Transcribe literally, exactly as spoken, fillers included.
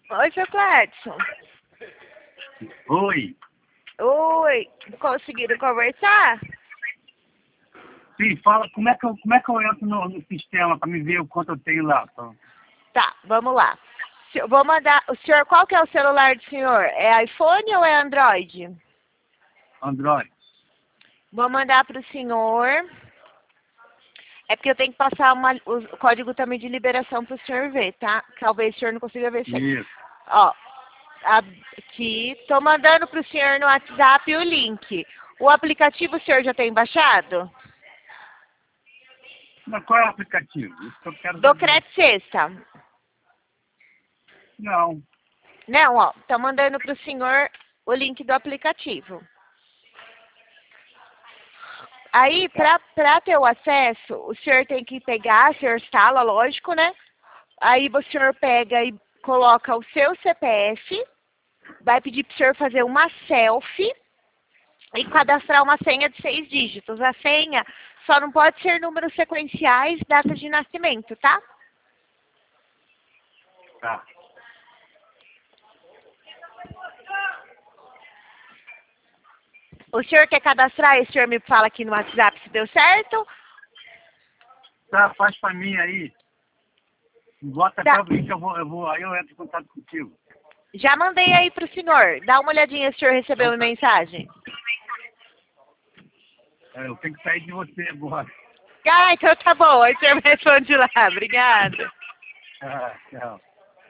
Oi, seu Cledson. Oi. Oi, conseguiram conversar? Sim, fala, como é que eu, como é que eu entro no, no sistema para me ver o quanto eu tenho lá? Tá? Tá, vamos lá. Se- Vou mandar. O senhor, qual que é o celular do senhor? É iPhone ou é Android? Android. Vou mandar para o senhor. É porque eu tenho que passar uma, o código também de liberação para o senhor ver, tá? Talvez o senhor não consiga ver isso aí. Isso. Ó, aqui, tô mandando para o senhor no WhatsApp o link. O aplicativo o senhor já tem baixado? Mas qual é o aplicativo? Isso que eu quero Do saber. Crédito Sexta. Não. Não, ó, tô mandando para o senhor o link do aplicativo. Aí, para ter o acesso, o senhor tem que pegar, o senhor instala, lógico, né? Aí o senhor pega e coloca o seu C P F, vai pedir para o senhor fazer uma selfie e cadastrar uma senha de seis dígitos. A senha só não pode ser números sequenciais, data de nascimento, tá? Tá. O senhor quer cadastrar e o senhor me fala aqui no WhatsApp se deu certo? Tá, faz pra mim aí. Bota Tá. até o link, eu vou, eu vou, aí eu entro em contato contigo. Já mandei aí pro senhor. Dá uma olhadinha se o senhor recebeu Então a tá. mensagem. É, eu tenho que sair de você agora. Ah, então tá bom. Aí o senhor me responde lá. Obrigada. Ah, tchau.